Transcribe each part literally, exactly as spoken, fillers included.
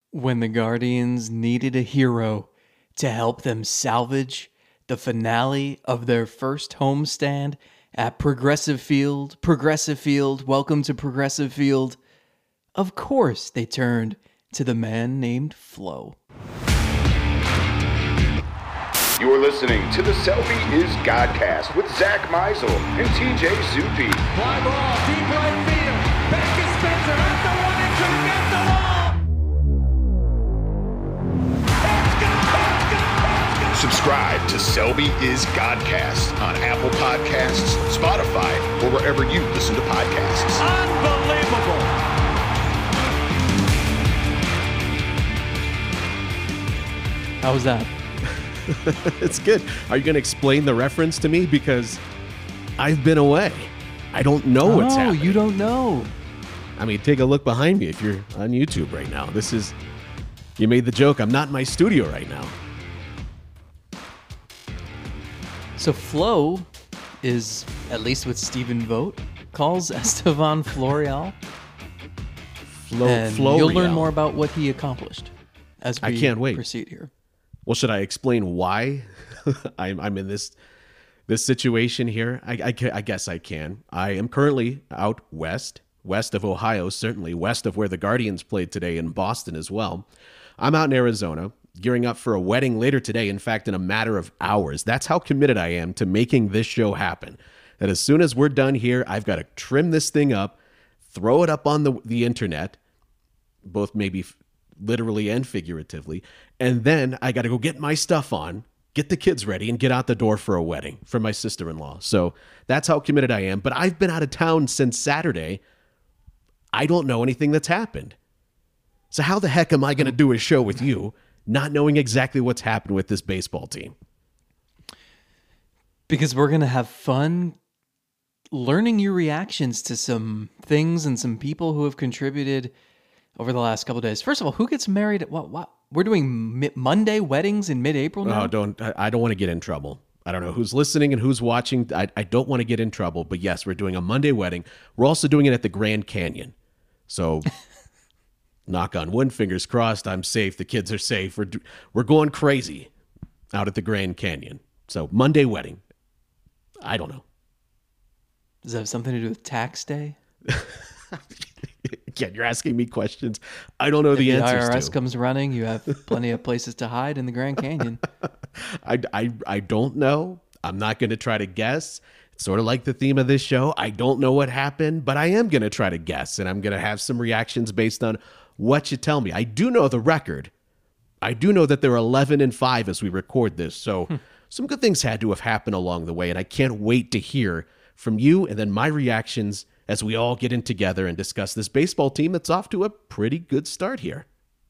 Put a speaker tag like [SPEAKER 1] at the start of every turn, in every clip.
[SPEAKER 1] when the Guardians needed a hero to help them salvage the finale of their first homestand at Progressive Field. Progressive Field, welcome to Progressive Field. Of course, they turned to the man named Flo.
[SPEAKER 2] You're listening to the Selby is Godcast with Zach Meisel and T J Zuppe.
[SPEAKER 3] Fly ball, deep right field. Back is Spencer at the one and couldn't get the ball. It's gone! It's gone! It's gone!
[SPEAKER 2] Subscribe to Selby is Godcast on Apple Podcasts, Spotify, or wherever you listen to podcasts.
[SPEAKER 3] Unbelievable.
[SPEAKER 1] How was that?
[SPEAKER 4] It's good. Are you going to explain the reference to me? Because I've been away. I don't know what's
[SPEAKER 1] Oh,
[SPEAKER 4] happening.
[SPEAKER 1] you don't know.
[SPEAKER 4] I mean, take a look behind me if you're on YouTube right now. This is, you made the joke. I'm not in my studio right now.
[SPEAKER 1] So Flo is, at least with Stephen Vogt, calls Estevan Florial.
[SPEAKER 4] Flo,
[SPEAKER 1] And
[SPEAKER 4] Flo
[SPEAKER 1] you'll learn
[SPEAKER 4] Real.
[SPEAKER 1] more about what he accomplished as we
[SPEAKER 4] I can't wait.
[SPEAKER 1] proceed here.
[SPEAKER 4] Well, should I explain why I'm, I'm in this this situation here? I, I, ca- I guess I can. I am currently out west, west of Ohio, certainly west of where the Guardians played today in Boston as well. I'm out in Arizona, gearing up for a wedding later today. In fact, in a matter of hours. That's how committed I am to making this show happen. That as soon as we're done here, I've got to trim this thing up, throw it up on the, the internet, both maybe f- literally and figuratively, and then I got to go get my stuff on, get the kids ready, and get out the door for a wedding for my sister-in-law. So that's how committed I am. But I've been out of town since Saturday. I don't know anything that's happened. So how the heck am I going to do a show with you not knowing exactly what's happened with this baseball team?
[SPEAKER 1] Because we're going to have fun learning your reactions to some things and some people who have contributed over the last couple of days. First of all, who gets married at what? What? We're doing mi- Monday weddings in mid-April now?
[SPEAKER 4] Oh, don't I I don't want to get in trouble. I don't know who's listening and who's watching. I, I don't want to get in trouble. But yes, we're doing a Monday wedding. We're also doing it at the Grand Canyon. So knock on wood, fingers crossed, I'm safe. The kids are safe. We're, we're going crazy out at the Grand Canyon. So Monday wedding. I don't know.
[SPEAKER 1] Does that have something to do with tax day?
[SPEAKER 4] Again, you're asking me questions I don't know the
[SPEAKER 1] If the
[SPEAKER 4] answers
[SPEAKER 1] I R S
[SPEAKER 4] to.
[SPEAKER 1] comes running, you have plenty of places to hide in the Grand Canyon.
[SPEAKER 4] I, I, I don't know. I'm not going to try to guess. It's sort of like the theme of this show. I don't know what happened, but I am going to try to guess, and I'm going to have some reactions based on what you tell me. I do know the record. I do know that they're eleven and five as we record this, so some good things had to have happened along the way, and I can't wait to hear from you and then my reactions as we all get in together and discuss this baseball team that's off to a pretty good start here.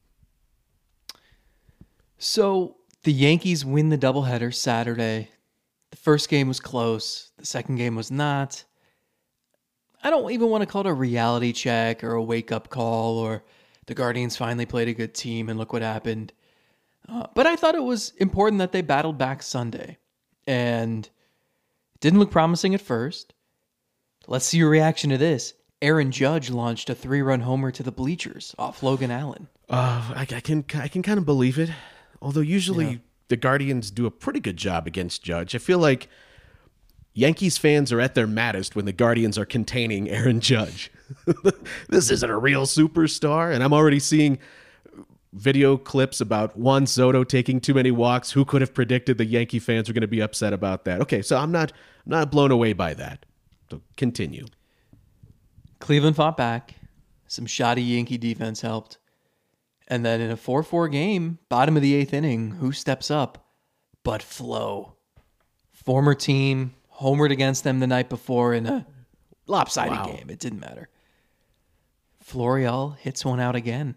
[SPEAKER 1] So the Yankees win the doubleheader Saturday. The first game was close. The second game was not. I don't even want to call it a reality check or a wake-up call or the Guardians finally played a good team and look what happened. Uh, but I thought it was important that they battled back Sunday. And it didn't look promising at first. Let's see your reaction to this. Aaron Judge launched a three-run homer to the bleachers off Logan Allen.
[SPEAKER 4] Uh, I, I can I can kind of believe it. Although usually
[SPEAKER 1] Yeah.
[SPEAKER 4] the Guardians do a pretty good job against Judge. I feel like Yankees fans are at their maddest when the Guardians are containing Aaron Judge. This isn't a real superstar, and I'm already seeing video clips about Juan Soto taking too many walks. Who could have predicted the Yankee fans were going to be upset about that? Okay, so I'm not I'm not blown away by that. So continue.
[SPEAKER 1] Cleveland fought back. Some shoddy Yankee defense helped. And then in a four four game, bottom of the eighth inning, who steps up but Flo? Former team, homered against them the night before in a lopsided
[SPEAKER 4] Wow.
[SPEAKER 1] game. It didn't matter. Florial hits one out again.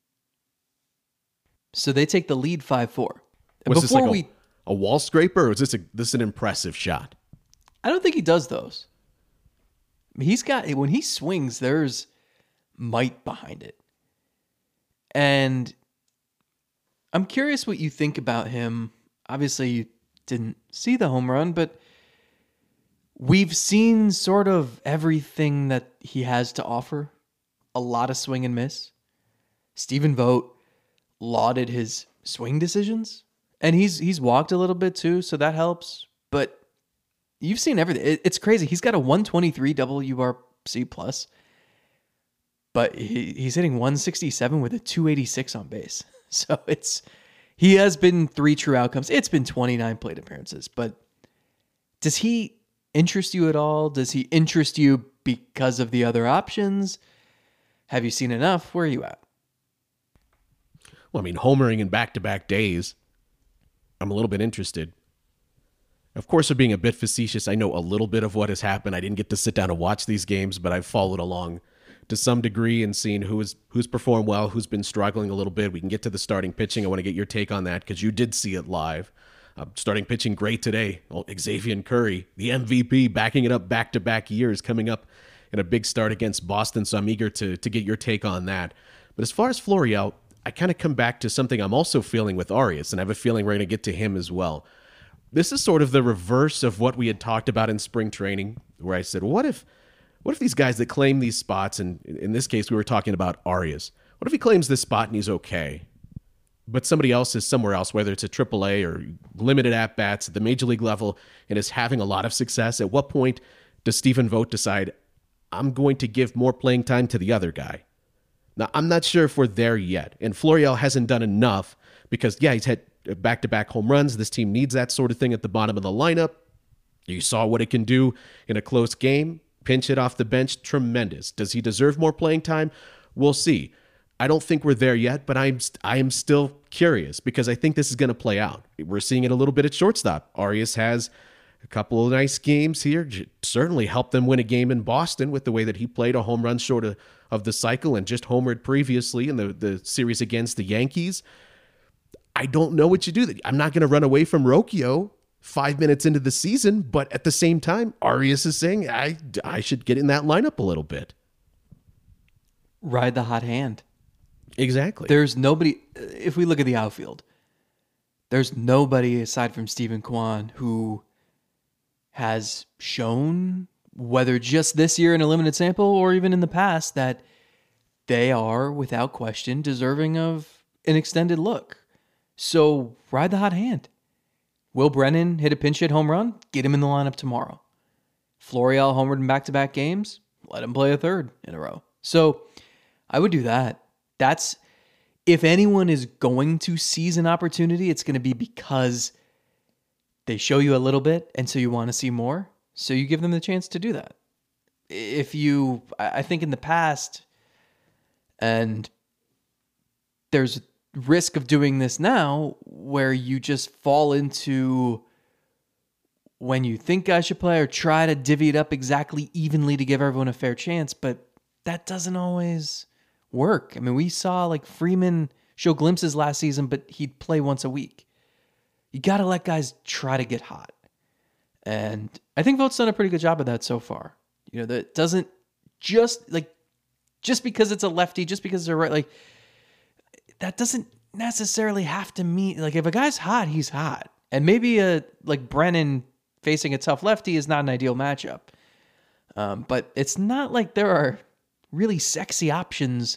[SPEAKER 1] So they take the lead five four. And
[SPEAKER 4] Was this
[SPEAKER 1] before
[SPEAKER 4] like a,
[SPEAKER 1] we...
[SPEAKER 4] a wall scraper, or is this a, this an impressive shot?
[SPEAKER 1] I don't think he does those. He's got, when he swings, there's might behind it. And I'm curious what you think about him. Obviously, you didn't see the home run, but we've seen sort of everything that he has to offer. A lot of swing and miss. Stephen Vogt lauded his swing decisions, and he's he's walked a little bit too, so that helps. But you've seen everything. It, it's crazy. He's got a one twenty-three W R C plus, but he, he's hitting one sixty-seven with a two eighty-six on base. So it's he has been three true outcomes. It's been twenty-nine plate appearances, but does he interest you at all? Does he interest you because of the other options? Have you seen enough? Where are you at?
[SPEAKER 4] Well, I mean, homering in back-to-back days, I'm a little bit interested. Of course, for being a bit facetious, I know a little bit of what has happened. I didn't get to sit down and watch these games, but I've followed along to some degree and seen who is, who's performed well, who's been struggling a little bit. We can get to the starting pitching. I want to get your take on that because you did see it live. Uh, starting pitching great today. Oh, Xzavier Curry, the M V P, backing it up back-to-back years, coming up in a big start against Boston, so I'm eager to, to get your take on that. But as far as Florial, I kind of come back to something I'm also feeling with Arias, and I have a feeling we're going to get to him as well. This is sort of the reverse of what we had talked about in spring training, where I said, what if what if these guys that claim these spots, and in this case we were talking about Arias, what if he claims this spot and he's okay, but somebody else is somewhere else, whether it's a triple A or limited at-bats at the major league level and is having a lot of success? At what point does Stephen Vogt decide, I'm going to give more playing time to the other guy? Now, I'm not sure if we're there yet, and Florial hasn't done enough because, yeah, he's had back-to-back home runs. This team needs that sort of thing at the bottom of the lineup. You saw what it can do in a close game. Pinch hit off the bench, tremendous. Does he deserve more playing time? We'll see. I don't think we're there yet, but I'm I am still curious because I think this is going to play out. We're seeing it a little bit at shortstop. Arias has a couple of nice games here. Certainly helped them win a game in Boston with the way that he played a home run short of, of the cycle and just homered previously in the, the series against the Yankees. I don't know what you do. I'm not going to run away from Rocchio five minutes into the season, but at the same time, Arias is saying I, I should get in that lineup a little bit.
[SPEAKER 1] Ride the hot hand.
[SPEAKER 4] Exactly.
[SPEAKER 1] There's nobody, if we look at the outfield, there's nobody aside from Stephen Kwan who has shown, whether just this year in a limited sample or even in the past, that they are, without question, deserving of an extended look. So ride the hot hand. Will Brennan hit a pinch hit home run? Get him in the lineup tomorrow. Florial homered in back-to-back games? Let him play a third in a row. So I would do that. That's, if anyone is going to seize an opportunity, it's going to be because they show you a little bit, and so you want to see more, so you give them the chance to do that. If you, I think in the past, and there's risk of doing this now, where you just fall into when you think guys should play or try to divvy it up exactly evenly to give everyone a fair chance, but that doesn't always work. I mean, we saw like Freeman show glimpses last season, but he'd play once a week. You got to let guys try to get hot. And I think Vogt's done a pretty good job of that so far. You know, that doesn't just like, just because it's a lefty, just because it's a right, like that doesn't necessarily have to mean, like if a guy's hot, he's hot. And maybe a, like Brennan facing a tough lefty is not an ideal matchup. Um, but it's not like there are really sexy options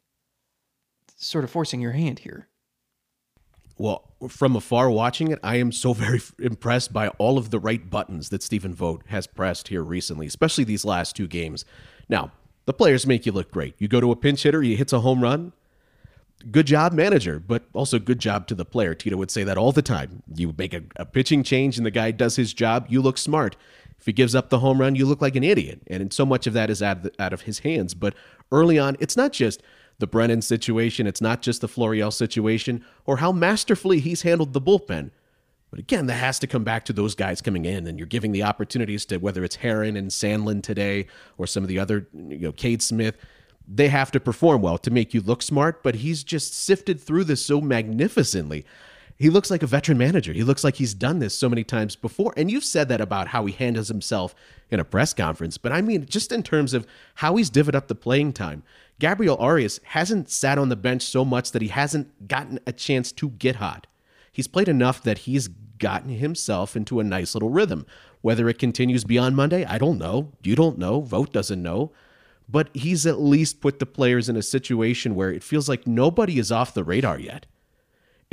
[SPEAKER 1] sort of forcing your hand here.
[SPEAKER 4] Well, from afar watching it, I am so very impressed by all of the right buttons that Stephen Vogt has pressed here recently, especially these last two games. Now, the players make you look great. You go to a pinch hitter, he hits a home run. Good job, manager, but also good job to the player. Tito would say that all the time. You make a, a pitching change and the guy does his job, you look smart. If he gives up the home run, you look like an idiot. And so much of that is out of, the, out of his hands. But early on, it's not just the Brennan situation, it's not just the Florial situation, or how masterfully he's handled the bullpen. But again, that has to come back to those guys coming in, and you're giving the opportunities to, whether it's Herron and Sandlin today, or some of the other, you know, Cade Smith, they have to perform well to make you look smart, but he's just sifted through this so magnificently. He looks like a veteran manager. He looks like he's done this so many times before. And you've said that about how he handles himself in a press conference. But I mean, just in terms of how he's divvied up the playing time. Gabriel Arias hasn't sat on the bench so much that he hasn't gotten a chance to get hot. He's played enough that he's gotten himself into a nice little rhythm. Whether it continues beyond Monday, I don't know. You don't know. Vogt doesn't know. But he's at least put the players in a situation where it feels like nobody is off the radar yet.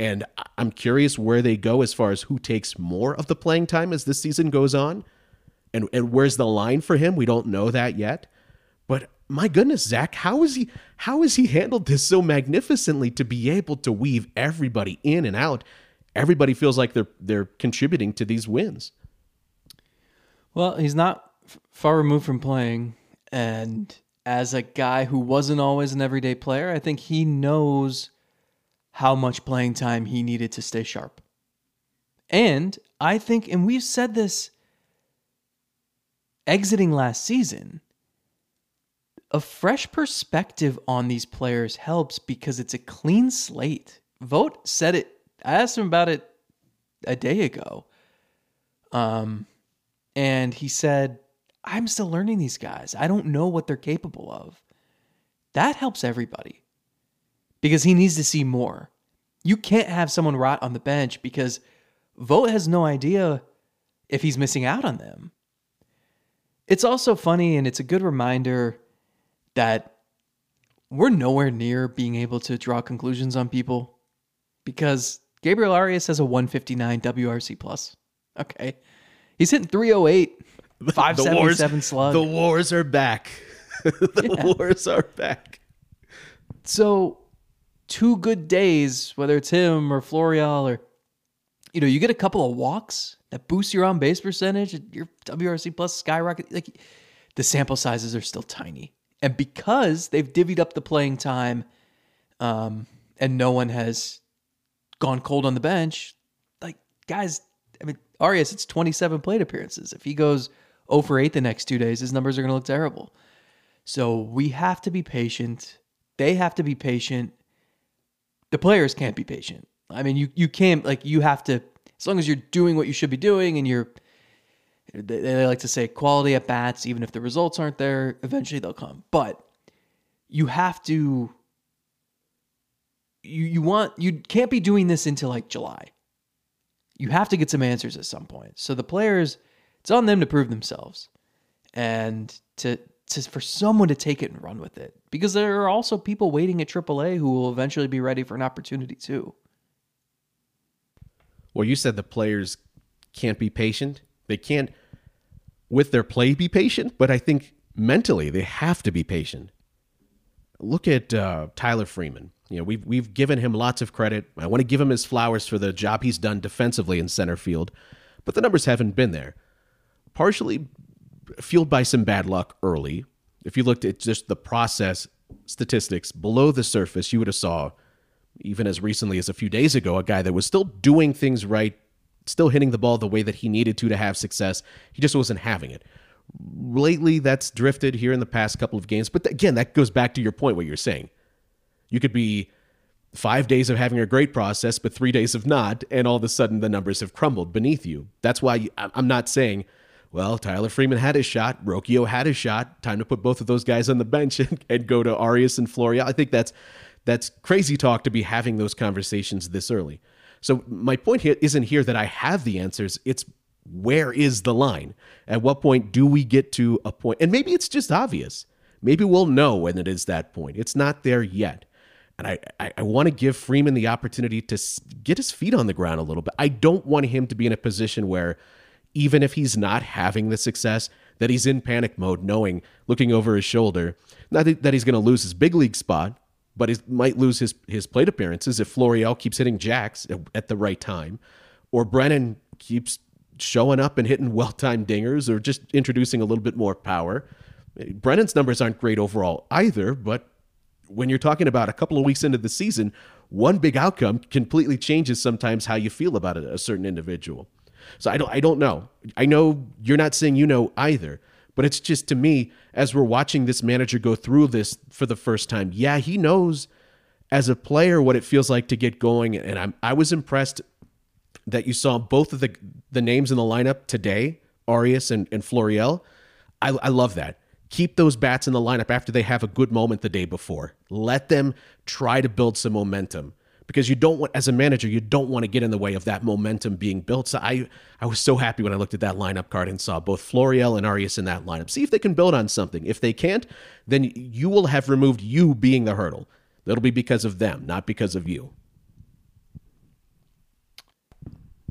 [SPEAKER 4] And I'm curious where they go as far as who takes more of the playing time as this season goes on. And, and where's the line for him? We don't know that yet. But my goodness, Zach, how is he how has he handled this so magnificently to be able to weave everybody in and out? Everybody feels like they're they're contributing to these wins.
[SPEAKER 1] Well, he's not f- far removed from playing, and as a guy who wasn't always an everyday player, I think he knows how much playing time he needed to stay sharp. And I think, and we've said this exiting last season, a fresh perspective on these players helps because it's a clean slate. Vogt said it. I asked him about it a day ago. Um, and he said, I'm still learning these guys. I don't know what they're capable of. That helps everybody because he needs to see more. You can't have someone rot on the bench because Vogt has no idea if he's missing out on them. It's also funny, and it's a good reminder that we're nowhere near being able to draw conclusions on people because Gabriel Arias has a one fifty-nine W R C plus. Okay. He's hitting three oh eight, five seventy-seven slug.
[SPEAKER 4] The wars are back. the
[SPEAKER 1] Yeah.
[SPEAKER 4] wars are back.
[SPEAKER 1] So two good days, whether it's him or Florial or, you know, you get a couple of walks that boost your on base percentage, your W R C plus skyrocket. Like the sample sizes are still tiny. And because they've divvied up the playing time um, and no one has gone cold on the bench, like guys, I mean, Arias, it's twenty-seven plate appearances. If he goes oh for eight the next two days, his numbers are going to look terrible. So we have to be patient. They have to be patient. The players can't be patient. I mean, you you can't, like, you have to, as long as you're doing what you should be doing and you're, they, they like to say quality at bats, even if the results aren't there, eventually they'll come. But you have to, you you want, you can't be doing this until like July. You have to get some answers at some point. So the players, it's on them to prove themselves and to, to for someone to take it and run with it. Because there are also people waiting at triple A who will eventually be ready for an opportunity too.
[SPEAKER 4] Well, you said the players can't be patient. They can't, with their play, be patient, but I think mentally they have to be patient. Look at uh, Tyler Freeman. You know, we've we've given him lots of credit. I want to give him his flowers for the job he's done defensively in center field, but the numbers haven't been there. Partially fueled by some bad luck early. If you looked at just the process statistics below the surface, you would have saw, even as recently as a few days ago, a guy that was still doing things right, still hitting the ball the way that he needed to to have success. He just wasn't having it. Lately, that's drifted here in the past couple of games. But again, that goes back to your point, what you're saying. You could be five days of having a great process, but three days of not, and all of a sudden the numbers have crumbled beneath you. That's why you, I'm not saying, well, Tyler Freeman had his shot, Rocchio had his shot, time to put both of those guys on the bench and, and go to Arias and Florial. I think that's that's crazy talk to be having those conversations this early. So my point here isn't here that I have the answers. It's where is the line? At what point do we get to a point? And maybe it's just obvious. Maybe we'll know when it is that point. It's not there yet. And I, I, I want to give Freeman the opportunity to get his feet on the ground a little bit. I don't want him to be in a position where even if he's not having the success, that he's in panic mode, knowing, looking over his shoulder, not that he's going to lose his big league spot, but he might lose his, his plate appearances if Florial keeps hitting jacks at the right time, or Brennan keeps showing up and hitting well-timed dingers, or just introducing a little bit more power. Brennan's numbers aren't great overall either, but when you're talking about a couple of weeks into the season, one big outcome completely changes sometimes how you feel about a, a certain individual. So I don't, I don't know. I know you're not saying you know either, but it's just, to me, as we're watching this manager go through this for the first time, yeah, he knows as a player what it feels like to get going. And I'm, I was impressed that you saw both of the the names in the lineup today, Arias and, and Florial. I, I love that. Keep those bats in the lineup after they have a good moment the day before. Let them try to build some momentum, because you don't want, as a manager, you don't want to get in the way of that momentum being built. So I, I was so happy when I looked at that lineup card and saw both Florial and Arias in that lineup. See if they can build on something. If they can't, then you will have removed you being the hurdle. That'll be because of them, not because of you.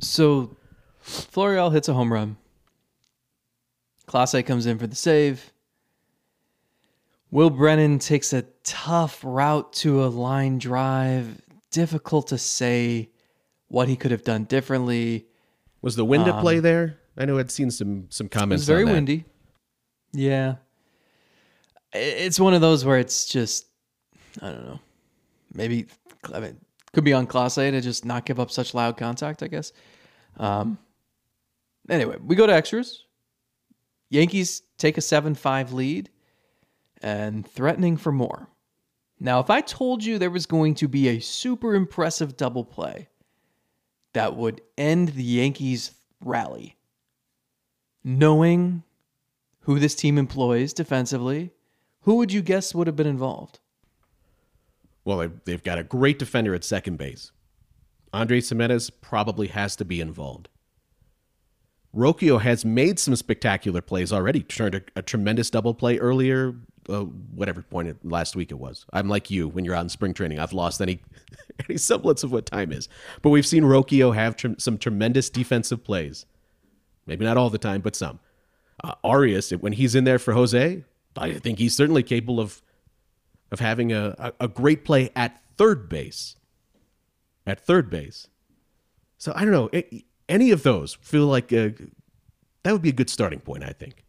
[SPEAKER 1] So Florial hits a home run. Clase comes in for the save. Will Brennan takes a tough route to a line drive. Difficult to say what he could have done differently.
[SPEAKER 4] Was the wind
[SPEAKER 1] Um,
[SPEAKER 4] at play there? I know I'd seen some some
[SPEAKER 1] It
[SPEAKER 4] comments.
[SPEAKER 1] was very
[SPEAKER 4] on that.
[SPEAKER 1] windy. Yeah. I- It's one of those where it's just, I don't know. Maybe, I mean, could be on Clase to just not give up such loud contact, I guess. Um, anyway, we go to extras. Yankees take a seven five lead and threatening for more. Now, if I told you there was going to be a super impressive double play that would end the Yankees' rally, knowing who this team employs defensively, who would you guess would have been involved?
[SPEAKER 4] Well, they- they've got a great defender at second base. Andres Gimenez probably has to be involved. Rocchio has made some spectacular plays already. Turned a, a tremendous double play earlier, uh, whatever point it, last week it was. I'm like you when you're out in spring training. I've lost any any semblance of what time is. But we've seen Rocchio have tr- some tremendous defensive plays. Maybe not all the time, but some. Uh, Arias, when he's in there for Jose, I think he's certainly capable of of having a, a, a great play at third base. At third base. So I don't know. It, any of those feel like a, that would be a good starting point, I think.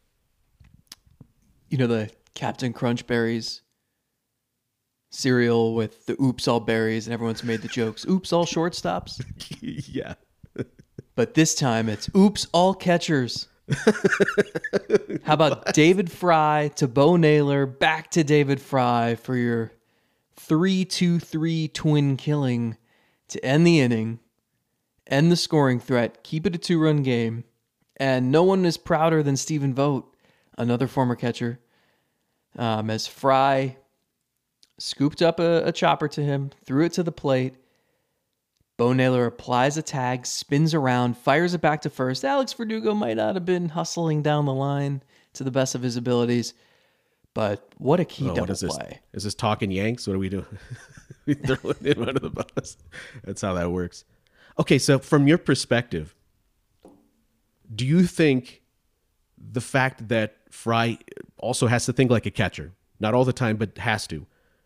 [SPEAKER 1] You know, the Captain Crunch berries cereal with the oops all berries, and everyone's made the jokes, oops all shortstops.
[SPEAKER 4] Yeah.
[SPEAKER 1] But this time it's oops all catchers. How about David Fry to Bo Naylor, back to David Fry for your three two three twin killing to end the inning, end the scoring threat, keep it a two-run game, and no one is prouder than Stephen Vogt, another former catcher, um, as Fry scooped up a, a chopper to him, threw it to the plate. Bo Naylor applies a tag, spins around, fires it back to first. Alex Verdugo might not have been hustling down the line to the best of his abilities, but what a key
[SPEAKER 4] Oh,
[SPEAKER 1] double
[SPEAKER 4] what is this?
[SPEAKER 1] play.
[SPEAKER 4] Is this talking Yanks? What do we do? We throw him under the bus. That's how that works. Okay, so from your perspective, do you think the fact that Fry also has to think like a catcher, not all the time, but has to,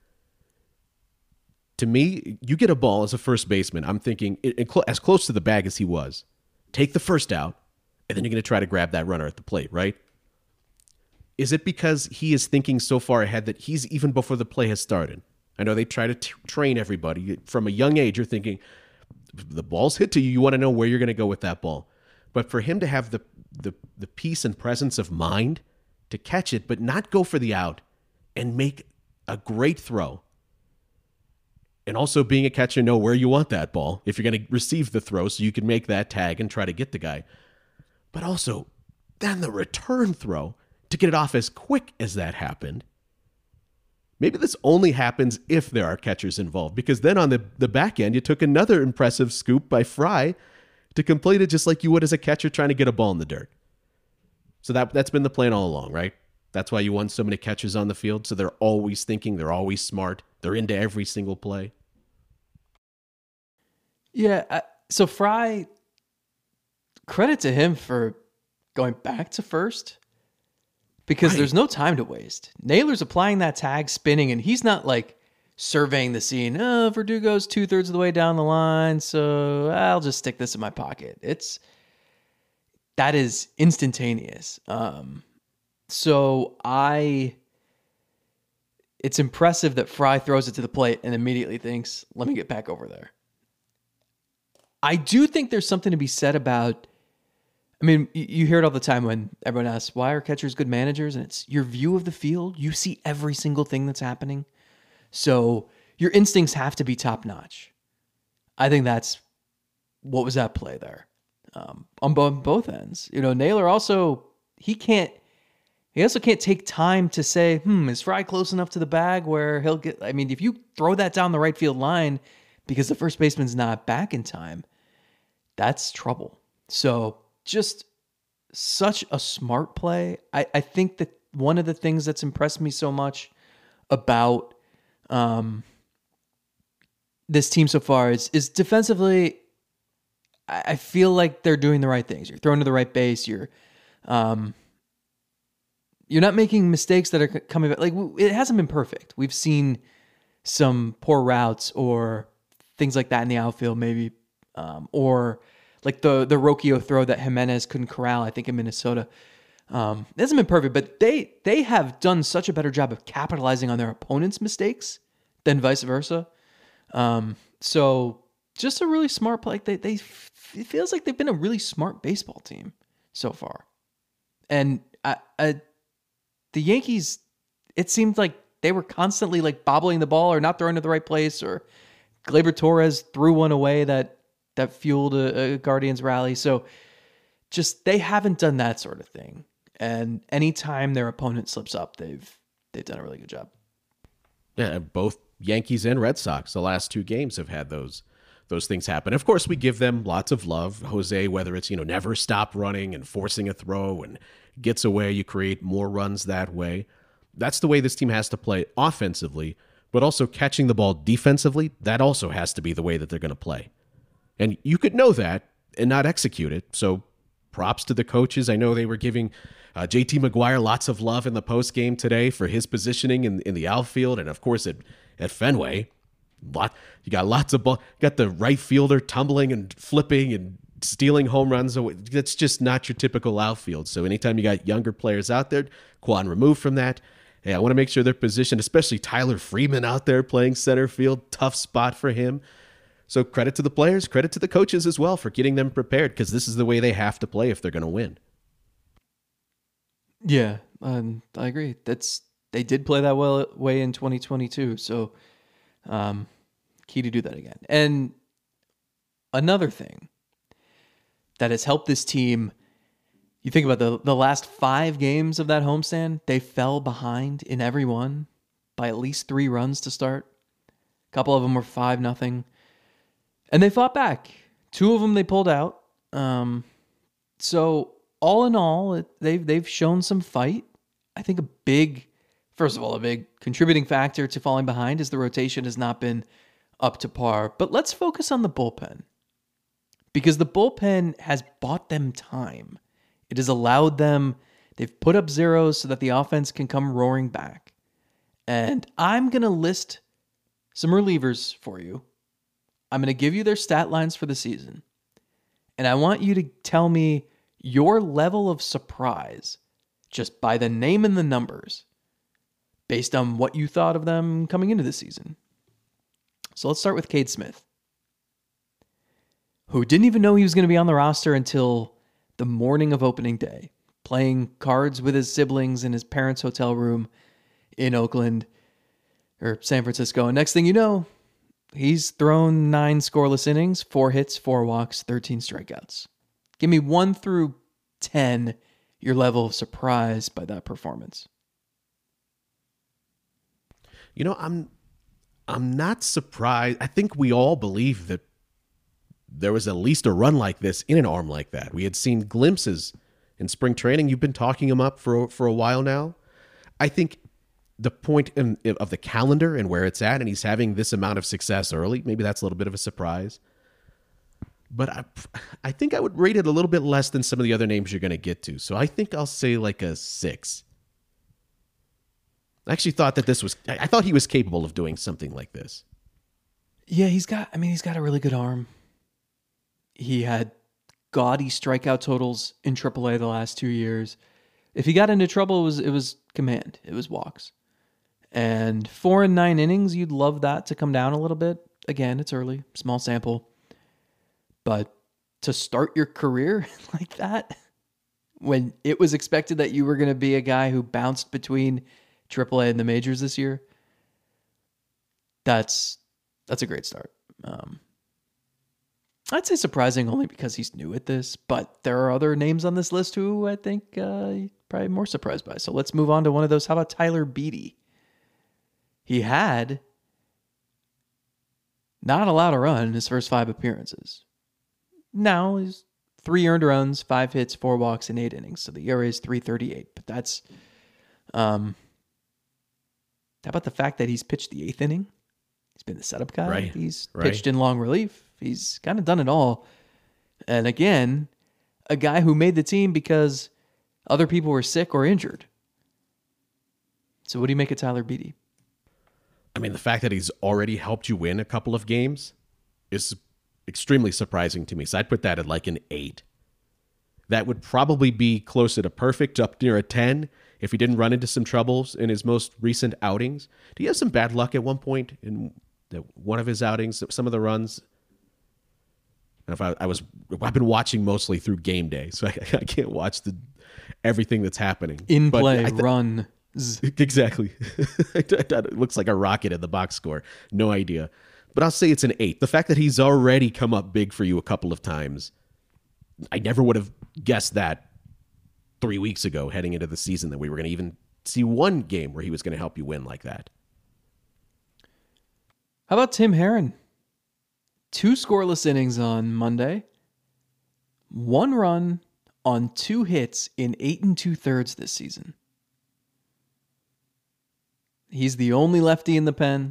[SPEAKER 4] to me, you get a ball as a first baseman, I'm thinking it, it, as close to the bag as he was, take the first out, and then you're going to try to grab that runner at the plate, right? Is it because he is thinking so far ahead that he's even before the play has started? I know they try to t- train everybody. From a young age, you're thinking, the ball's hit to you, you want to know where you're going to go with that ball. But for him to have the, the, the peace and presence of mind to catch it, but not go for the out and make a great throw, and also being a catcher, know where you want that ball if you're going to receive the throw so you can make that tag and try to get the guy. But also, then the return throw to get it off as quick as that happened. Maybe this only happens if there are catchers involved, because then on the, the back end, you took another impressive scoop by Fry to complete it just like you would as a catcher trying to get a ball in the dirt. So that, that's been the plan all along, right? That's why you won so many catchers on the field. So they're always thinking, they're always smart. They're into every single play.
[SPEAKER 1] Yeah, I, so Fry, credit to him for going back to first, because
[SPEAKER 4] Right.
[SPEAKER 1] there's no time to waste. Naylor's applying that tag, spinning, and he's not like surveying the scene. Oh, Verdugo's two thirds of the way down the line, so I'll just stick this in my pocket. It's that is instantaneous. Um, so I, it's impressive that Fry throws it to the plate and immediately thinks, "Let me get back over there." I do think there's something to be said about, I mean, y- you hear it all the time when everyone asks, why are catchers good managers? And it's your view of the field. You see every single thing that's happening. So your instincts have to be top notch. I think that's what was at play there um, on bo- both ends. You know, Naylor also, he can't, he also can't take time to say, hmm, is Fry close enough to the bag where he'll get, I mean, if you throw that down the right field line because the first baseman's not back in time, that's trouble. So just such a smart play. I, I think that one of the things that's impressed me so much about um, this team so far is, is defensively, I, I feel like they're doing the right things. You're throwing to the right base. You're, um, you're not making mistakes that are c- coming back. Like, it hasn't been perfect. We've seen some poor routes or things like that in the outfield, maybe, um, or like the the Rocchio throw that Jimenez couldn't corral, I think, in Minnesota. Um, it hasn't been perfect, but they they have done such a better job of capitalizing on their opponent's mistakes than vice versa. Um, so just a really smart play. Like they they it feels like they've been a really smart baseball team so far, and I, I, the Yankees, it seemed like they were constantly like bobbling the ball or not throwing to the right place, or Gleyber Torres threw one away that that fueled a, a Guardians rally. So just they haven't done that sort of thing. And anytime their opponent slips up, they've they've done a really good job.
[SPEAKER 4] Yeah, both Yankees and Red Sox, the last two games have had those those things happen. Of course, we give them lots of love. Jose, whether it's, you know, never stop running and forcing a throw and gets away, you create more runs that way. That's the way this team has to play offensively, but also catching the ball defensively, that also has to be the way that they're going to play. And you could know that and not execute it. So props to the coaches. I know they were giving uh, J T McGuire lots of love in the postgame today for his positioning in, in the outfield. And of course at, at Fenway, lot, you got lots of ball, got the right fielder tumbling and flipping and stealing home runs. That's just not your typical outfield. So anytime you got younger players out there, Quan removed from that, hey, I want to make sure they're positioned, especially Tyler Freeman out there playing center field. Tough spot for him. So credit to the players, credit to the coaches as well for getting them prepared, because this is the way they have to play if they're going to win.
[SPEAKER 1] Yeah, um, I agree. That's they did play that well way in twenty twenty-two. So um, key to do that again. And another thing that has helped this team, you think about the the last five games of that homestand, they fell behind in every one by at least three runs to start. A couple of them were five nothing. And they fought back. Two of them they pulled out. Um, so all in all, it, they've they've shown some fight. I think a big, first of all, a big contributing factor to falling behind is the rotation has not been up to par. But let's focus on the bullpen, because the bullpen has bought them time. It has allowed them, they've put up zeros so that the offense can come roaring back. And I'm going to list some relievers for you. I'm going to give you their stat lines for the season. And I want you to tell me your level of surprise just by the name and the numbers based on what you thought of them coming into the season. So let's start with Cade Smith, who didn't even know he was going to be on the roster until the morning of opening day, playing cards with his siblings in his parents' hotel room in Oakland or San Francisco. And next thing you know, he's thrown nine scoreless innings, four hits, four walks, thirteen strikeouts. Give me one through ten, your level of surprise by that performance.
[SPEAKER 4] You know, I'm I'm not surprised. I think we all believe that there was at least a run like this in an arm like that. We had seen glimpses in spring training. You've been talking him up for for a while now. I think the point in, of the calendar and where it's at, and he's having this amount of success early, maybe that's a little bit of a surprise. But I, I think I would rate it a little bit less than some of the other names you're going to get to. So I think I'll say like a six. I actually thought that this was, I thought he was capable of doing something like this.
[SPEAKER 1] Yeah, he's got, I mean, he's got a really good arm. He had gaudy strikeout totals in triple A the last two years. If he got into trouble, it was, it was command. It was walks. And four and nine innings, you'd love that to come down a little bit. Again, it's early, small sample. But to start your career like that, when it was expected that you were going to be a guy who bounced between triple A and the majors this year, that's that's a great start. Um, I'd say surprising only because he's new at this, but there are other names on this list who I think uh, you're probably more surprised by. So let's move on to one of those. How about Tyler Beede? He had not allowed a run in his first five appearances. Now he's three earned runs, five hits, four walks, and eight innings. So the E R A is three thirty-eight. But that's, um, how about the fact that he's pitched the eighth inning? He's been the setup guy.
[SPEAKER 4] Right.
[SPEAKER 1] He's
[SPEAKER 4] right.
[SPEAKER 1] pitched in long relief. He's kind of done it all. And again, a guy who made the team because other people were sick or injured. So what do you make of Tyler Beede?
[SPEAKER 4] I mean, the fact that he's already helped you win a couple of games is extremely surprising to me. So I'd put that at like an eight. That would probably be closer to perfect, up near a ten, if he didn't run into some troubles in his most recent outings. Do you have some bad luck at one point in the, one of his outings, some of the runs? If I, I was, I've been watching mostly through game day, so I, I can't watch the everything that's happening.
[SPEAKER 1] In
[SPEAKER 4] But
[SPEAKER 1] play,
[SPEAKER 4] I th-
[SPEAKER 1] run.
[SPEAKER 4] Exactly. It looks like a rocket in the box score. No idea. But I'll say it's an eight. The fact that he's already come up big for you a couple of times, I never would have guessed that three weeks ago heading into the season that we were going to even see one game where he was going to help you win like that.
[SPEAKER 1] How about Tim Herrin? Two scoreless innings on Monday. One run on two hits in eight and two thirds this season. He's the only lefty in the pen.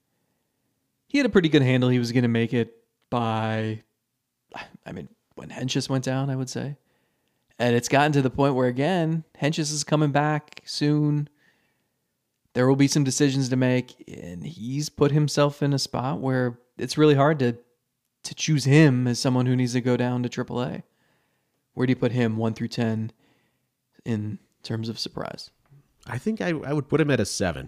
[SPEAKER 1] He had a pretty good handle. He was going to make it by, I mean, when Hentges went down, I would say. And it's gotten to the point where, again, Hentges is coming back soon. There will be some decisions to make, and he's put himself in a spot where it's really hard to to choose him as someone who needs to go down to triple A. Where do you put him, one through ten, in terms of surprise?
[SPEAKER 4] I think I, I would put him at a seven.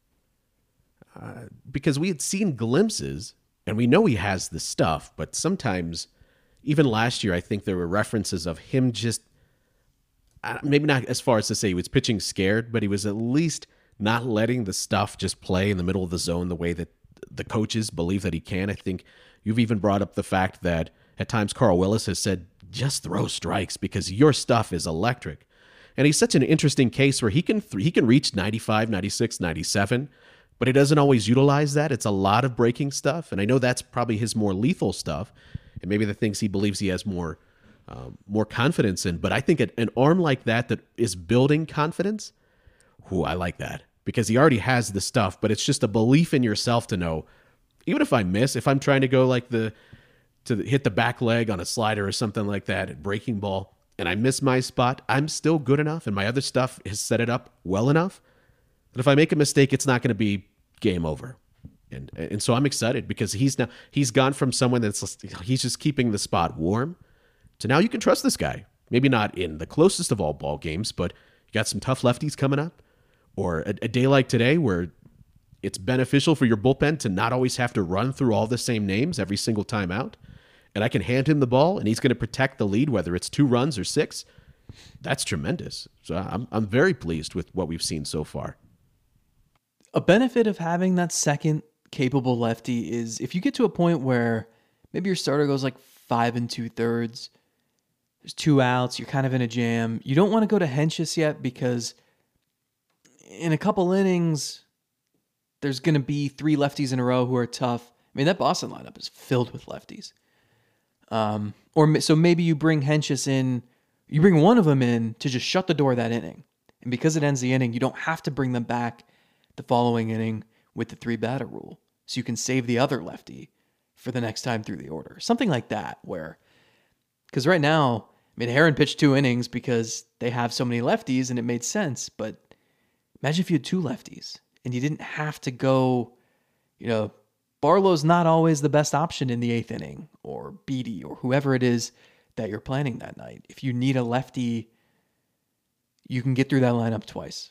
[SPEAKER 4] Uh, because we had seen glimpses, and we know he has the stuff, but sometimes, even last year, I think there were references of him just, uh, maybe not as far as to say he was pitching scared, but he was at least not letting the stuff just play in the middle of the zone the way that the coaches believe that he can. I think you've even brought up the fact that at times Carl Willis has said, just throw strikes because your stuff is electric. And he's such an interesting case where he can th- he can reach ninety-five, ninety-six, ninety-seven, but he doesn't always utilize that. It's a lot of breaking stuff, and I know that's probably his more lethal stuff, and maybe the things he believes he has more um, more confidence in. But I think an arm like that that is building confidence, whoo, I like that. Because he already has the stuff, but it's just a belief in yourself to know, even if I miss, if I'm trying to go like the, to the, hit the back leg on a slider or something like that, at breaking ball, and I miss my spot, I'm still good enough, and my other stuff has set it up well enough that if I make a mistake, it's not going to be game over. And and so I'm excited because he's now he's gone from someone that's he's just keeping the spot warm to now you can trust this guy. Maybe not in the closest of all ball games, but you got some tough lefties coming up. Or a, a day like today where it's beneficial for your bullpen to not always have to run through all the same names every single time out. And I can hand him the ball and he's going to protect the lead, whether it's two runs or six. That's tremendous. So I'm I'm very pleased with what we've seen so far.
[SPEAKER 1] A benefit of having that second capable lefty is if you get to a point where maybe your starter goes like five and two thirds, there's two outs, you're kind of in a jam. You don't want to go to Hentges yet because in a couple innings, there's going to be three lefties in a row who are tough. I mean, that Boston lineup is filled with lefties. Um, or so maybe you bring Hentges in, you bring one of them in to just shut the door that inning. And because it ends the inning, you don't have to bring them back the following inning with the three batter rule. So you can save the other lefty for the next time through the order. Something like that where, because right now, I mean, Herrin pitched two innings because they have so many lefties and it made sense, but imagine if you had two lefties and you didn't have to go, you know, Barlow's not always the best option in the eighth inning, or Beede, or whoever it is that you're planning that night. If you need a lefty, you can get through that lineup twice.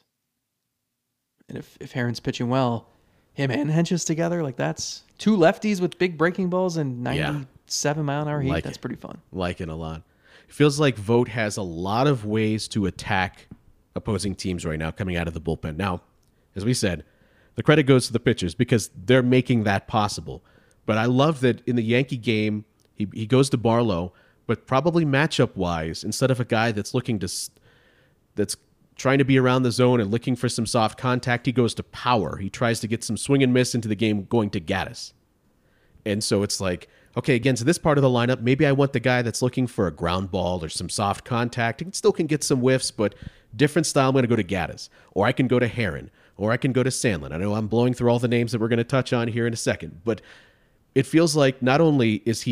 [SPEAKER 1] And if, if Herrin's pitching well, him and Hentges together, like that's two lefties with big breaking balls and ninety-seven yeah. mile an hour heat.
[SPEAKER 4] Like
[SPEAKER 1] that's
[SPEAKER 4] it.
[SPEAKER 1] pretty fun.
[SPEAKER 4] Like it a lot. It feels like Vogt has a lot of ways to attack opposing teams right now coming out of the bullpen. Now, as we said, the credit goes to the pitchers because they're making that possible. But I love that in the Yankee game, he, he goes to Barlow, but probably matchup-wise, instead of a guy that's looking to that's trying to be around the zone and looking for some soft contact, he goes to power. He tries to get some swing and miss into the game going to Gaddis. And so it's like, okay, against this part of the lineup, maybe I want the guy that's looking for a ground ball or some soft contact. He still can get some whiffs, but different style, I'm going to go to Gaddis. Or I can go to Herrin. Or I can go to Sandlin. I know I'm blowing through all the names that we're going to touch on here in a second, but it feels like not only is he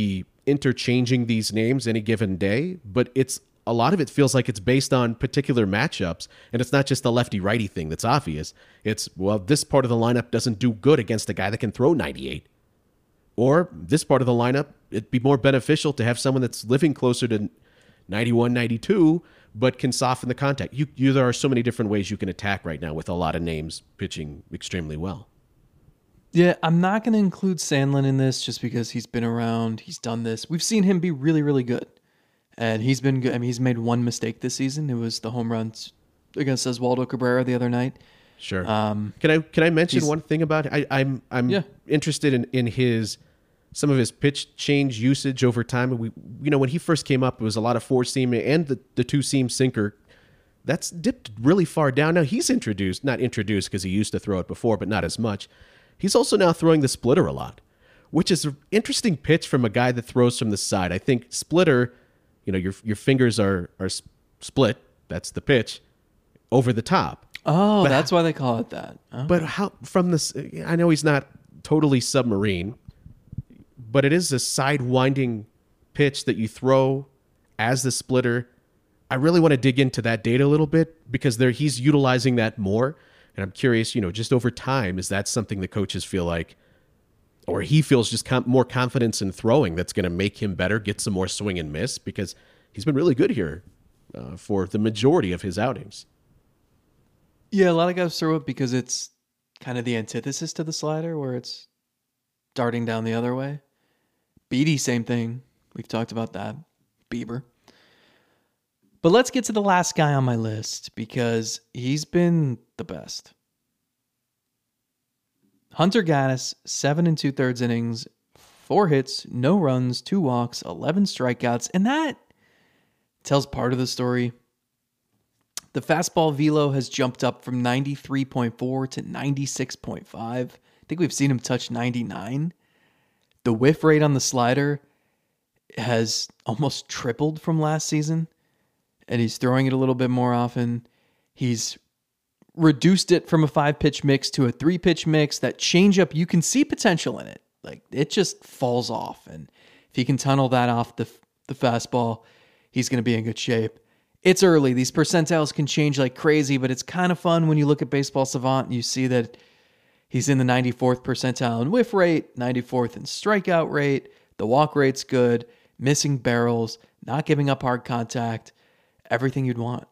[SPEAKER 4] interchanging these names any given day, but it's a lot of it feels like it's based on particular matchups, and it's not just the lefty-righty thing that's obvious. It's, well, this part of the lineup doesn't do good against a guy that can throw ninety-eight. Or this part of the lineup, it'd be more beneficial to have someone that's living closer to ninety-one, ninety-two, but can soften the contact. You, you, there are so many different ways you can attack right now with a lot of names pitching extremely well.
[SPEAKER 1] Yeah, I'm not going to include Sandlin in this just because he's been around. He's done this. We've seen him be really, really good. And he's been good. I mean, he's made one mistake this season. It was the home runs against Oswaldo Cabrera the other night.
[SPEAKER 4] Sure.
[SPEAKER 1] Um,
[SPEAKER 4] can I can I mention one thing about it? I, I'm I'm
[SPEAKER 1] yeah.
[SPEAKER 4] interested in, in his some of his pitch change usage over time. We you know when he first came up, it was a lot of four seam and the, the two seam sinker. That's dipped really far down. Now he's introduced, not introduced because he used to throw it before, but not as much. He's also now throwing the splitter a lot, which is an interesting pitch from a guy that throws from the side. I think splitter, you know, your your fingers are are split. That's the pitch over the top.
[SPEAKER 1] Oh,
[SPEAKER 4] but
[SPEAKER 1] that's
[SPEAKER 4] how,
[SPEAKER 1] why they call it that. Oh.
[SPEAKER 4] But how from this? I know he's not totally submarine, but it is a side winding pitch that you throw as the splitter. I really want to dig into that data a little bit because there he's utilizing that more. And I'm curious, you know, just over time, is that something the coaches feel like, or he feels just com- more confidence in throwing that's going to make him better, get some more swing and miss, because he's been really good here uh, for the majority of his outings.
[SPEAKER 1] Yeah, a lot of guys throw it because it's kind of the antithesis to the slider where it's darting down the other way. Beatty, same thing. We've talked about that. Bieber. But let's get to the last guy on my list because he's been the best. Hunter Gaddis, seven and two thirds innings, four hits, no runs, two walks, eleven strikeouts, and that tells part of the story. The fastball velo has jumped up from ninety-three point four to ninety-six point five. I think we've seen him touch ninety-nine. The whiff rate on the slider has almost tripled from last season. And he's throwing it a little bit more often. He's reduced it from a five-pitch mix to a three-pitch mix. That changeup, you can see potential in it. Like, it just falls off. And if he can tunnel that off the, the fastball, he's going to be in good shape. It's early. These percentiles can change like crazy, but it's kind of fun when you look at Baseball Savant and you see that he's in the ninety-fourth percentile in whiff rate, ninety-fourth in strikeout rate. The walk rate's good. Missing barrels, not giving up hard contact. Everything you'd want.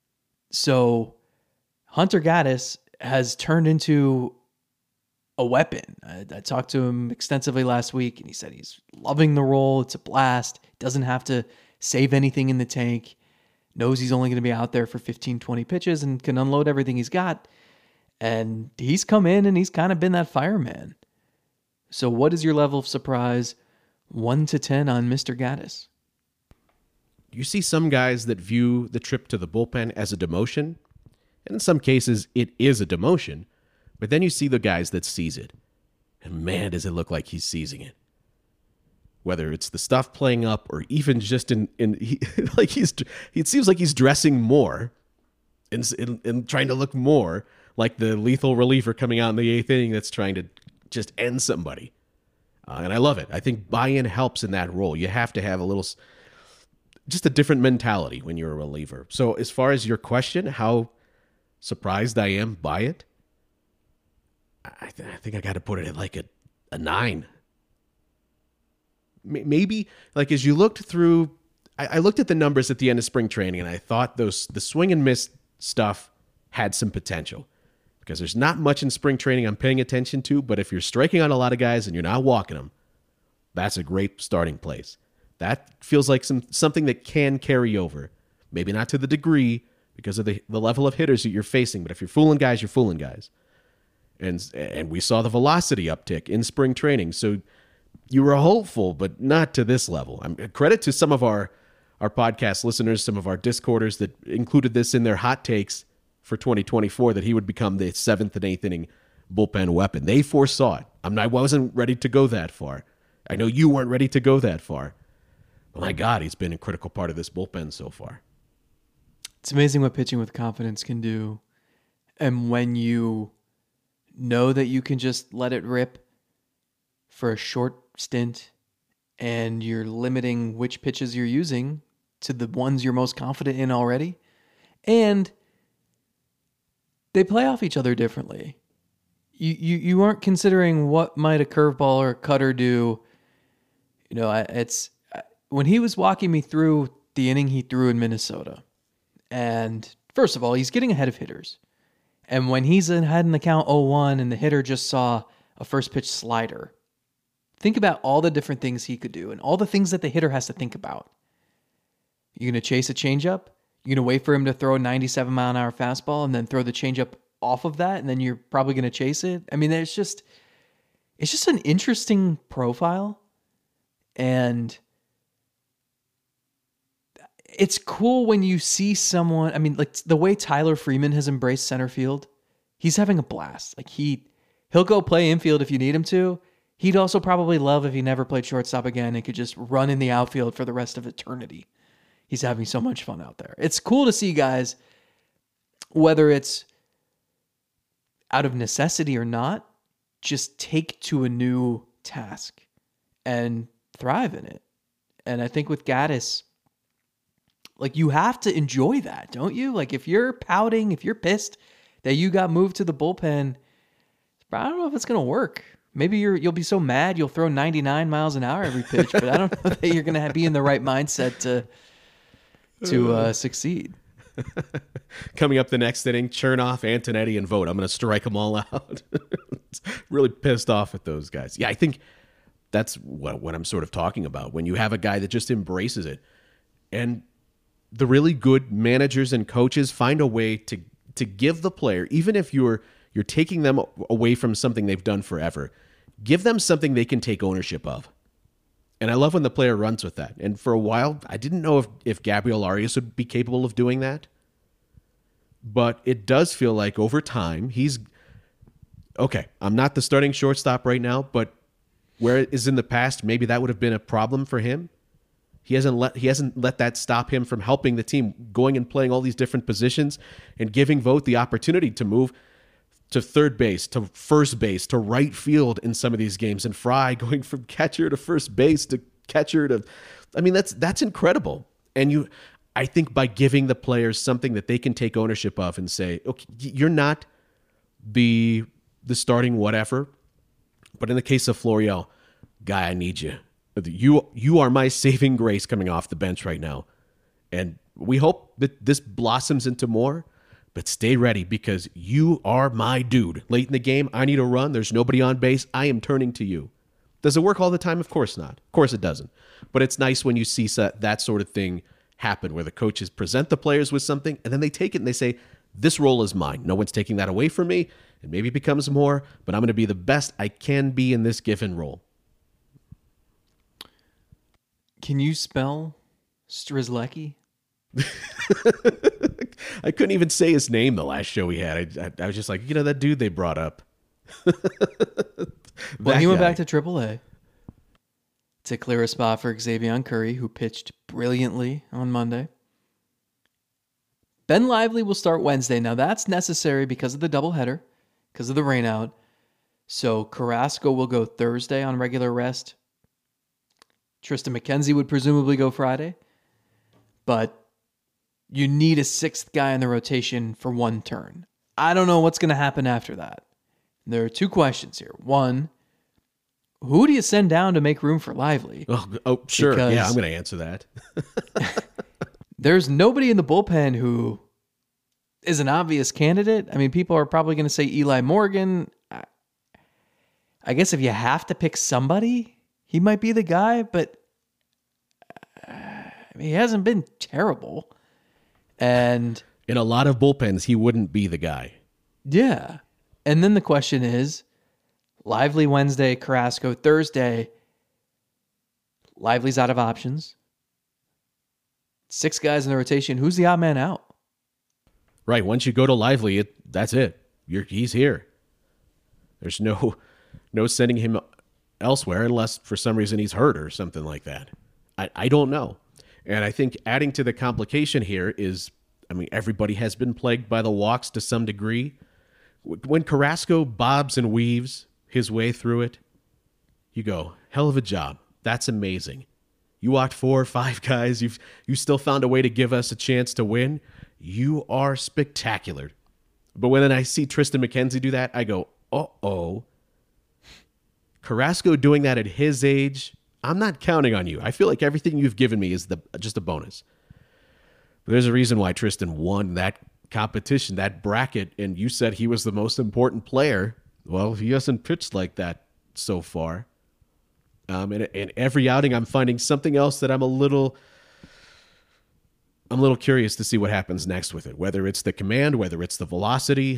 [SPEAKER 1] So Hunter Gaddis has turned into a weapon. I, I talked to him extensively last week, and he said he's loving the role. It's a blast. Doesn't have to save anything in the tank. Knows he's only going to be out there for fifteen, twenty pitches and can unload everything he's got. And he's come in and he's kind of been that fireman. So what is your level of surprise? one to ten on Mister Gaddis.
[SPEAKER 4] You see some guys that view the trip to the bullpen as a demotion, and in some cases it is a demotion, but then you see the guys that seize it, and man, does it look like he's seizing it. Whether it's the stuff playing up or even just in, in he, like he's, it seems like he's dressing more and, and, and trying to look more like the lethal reliever coming out in the eighth inning that's trying to just end somebody. Uh, and I love it. I think buy-in helps in that role. You have to have a little... just a different mentality when you're a reliever. So as far as your question, how surprised I am by it, I, th- I think I got to put it at like a, a nine. M- maybe like as you looked through, I-, I looked at the numbers at the end of spring training and I thought those the swing and miss stuff had some potential because there's not much in spring training I'm paying attention to, but if you're striking out a lot of guys and you're not walking them, that's a great starting place. That feels like some something that can carry over. Maybe not to the degree because of the, the level of hitters that you're facing, but if you're fooling guys, you're fooling guys. And and we saw the velocity uptick in spring training. So you were hopeful, but not to this level. I'm credit to some of our, our podcast listeners, some of our Discorders that included this in their hot takes for twenty twenty-four, that he would become the seventh and eighth inning bullpen weapon. They foresaw it. I'm not, I wasn't ready to go that far. I know you weren't ready to go that far. My God, he's been a critical part of this bullpen so far.
[SPEAKER 1] It's amazing what pitching with confidence can do. And when you know that you can just let it rip for a short stint and you're limiting which pitches you're using to the ones you're most confident in already. And they play off each other differently. You you you aren't considering what might a curveball or a cutter do. You know, it's when he was walking me through the inning he threw in Minnesota. And first of all, he's getting ahead of hitters. And when he's ahead in the count oh one and the hitter just saw a first pitch slider, think about all the different things he could do and all the things that the hitter has to think about. You're going to chase a changeup? You're going to wait for him to throw a ninety-seven mile an hour fastball and then throw the changeup off of that, and then you're probably going to chase it? I mean, it's just it's just an interesting profile. And it's cool when you see someone, I mean, like the way Tyler Freeman has embraced center field, he's having a blast. Like he, he'll go play infield if you need him to. He'd also probably love if he never played shortstop again and could just run in the outfield for the rest of eternity. He's having so much fun out there. It's cool to see guys, whether it's out of necessity or not, just take to a new task and thrive in it. And I think with Gattis, like you have to enjoy that, don't you? Like if you're pouting, if you're pissed that you got moved to the bullpen, I don't know if it's going to work. Maybe you're, you'll be so mad you'll throw ninety-nine miles an hour every pitch, but I don't know that you're going to be in the right mindset to to uh, succeed.
[SPEAKER 4] Coming up the next inning, Chernoff, Antonetti, and Vogt. I'm going to strike them all out. Really pissed off at those guys. Yeah, I think that's what, what I'm sort of talking about. When you have a guy that just embraces it. And the really good managers and coaches find a way to to give the player, even if you're you're taking them away from something they've done forever, give them something they can take ownership of. And I love when the player runs with that. And for a while, I didn't know if, if Gabriel Arias would be capable of doing that. But it does feel like over time, he's, okay, I'm not the starting shortstop right now, but where it is in the past, maybe that would have been a problem for him. He hasn't let he hasn't let that stop him from helping the team, going and playing all these different positions and giving Vogt the opportunity to move to third base, to first base, to right field in some of these games, and Fry going from catcher to first base to catcher to, I mean, that's that's incredible. And you, I think by giving the players something that they can take ownership of and say, okay, you're not the the starting whatever, but in the case of Florial, guy, I need you. You you are my saving grace coming off the bench right now. And we hope that this blossoms into more, but stay ready because you are my dude. Late in the game, I need a run. There's nobody on base. I am turning to you. Does it work all the time? Of course not. Of course it doesn't. But it's nice when you see that sort of thing happen where the coaches present the players with something and then they take it and they say, this role is mine. No one's taking that away from me. And maybe it becomes more, but I'm going to be the best I can be in this given role.
[SPEAKER 1] Can you spell Strzelecki?
[SPEAKER 4] I couldn't even say his name the last show we had. I, I, I was just like, you know, that dude they brought up.
[SPEAKER 1] Well, he went guy. back to triple A to clear a spot for Xavier Curry, who pitched brilliantly on Monday. Ben Lively will start Wednesday. Now, that's necessary because of the doubleheader, because of the rainout. So Carrasco will go Thursday on regular rest. Tristan McKenzie would presumably go Friday. But you need a sixth guy in the rotation for one turn. I don't know what's going to happen after that. There are two questions here. One, who do you send down to make room for Lively?
[SPEAKER 4] Oh, oh sure. Because yeah, I'm going to answer that.
[SPEAKER 1] There's nobody in the bullpen who is an obvious candidate. I mean, people are probably going to say Eli Morgan. I, I guess if you have to pick somebody, he might be the guy, but uh, I mean, he hasn't been terrible. And
[SPEAKER 4] in a lot of bullpens, he wouldn't be the guy.
[SPEAKER 1] Yeah. And then the question is, Lively Wednesday, Carrasco Thursday. Lively's out of options. Six guys in the rotation. Who's the odd man out?
[SPEAKER 4] Right. Once you go to Lively, it, that's it. You're, he's here. There's no no sending him elsewhere unless for some reason he's hurt or something like that. I, I don't know. And I think adding to the complication here is, I mean, everybody has been plagued by the walks to some degree. When Carrasco bobs and weaves his way through it, you go, hell of a job. That's amazing. You walked four or five guys. You've you still found a way to give us a chance to win. You are spectacular. But when I see Tristan McKenzie do that, I go, uh-oh. Carrasco doing that at his age, I'm not counting on you. I feel like everything you've given me is the just a bonus. But there's a reason why Tristan won that competition, that bracket, and you said he was the most important player. Well, he hasn't pitched like that so far. Um, and, and every outing, I'm finding something else that I'm a little, I'm a little curious to see what happens next with it. Whether it's the command, whether it's the velocity.